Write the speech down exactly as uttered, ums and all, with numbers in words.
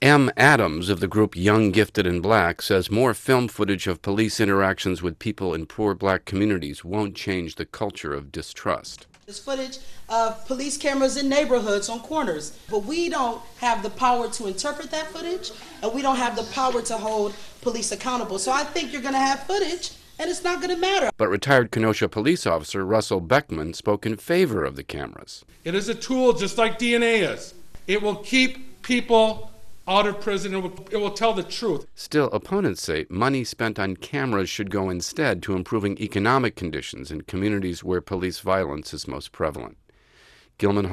M. Adams of the group Young, Gifted, and Black says more film footage of police interactions with people in poor black communities won't change the culture of distrust. There's footage of police cameras in neighborhoods on corners, but we don't have the power to interpret that footage, and we don't have the power to hold police accountable. So I think you're going to have footage, and it's not going to matter. But retired Kenosha police officer Russell Beckman spoke in favor of the cameras. It is a tool just like D N A is. It will keep people out of prison. It will, it will tell the truth. Still, opponents say money spent on cameras should go instead to improving economic conditions in communities where police violence is most prevalent. Gilman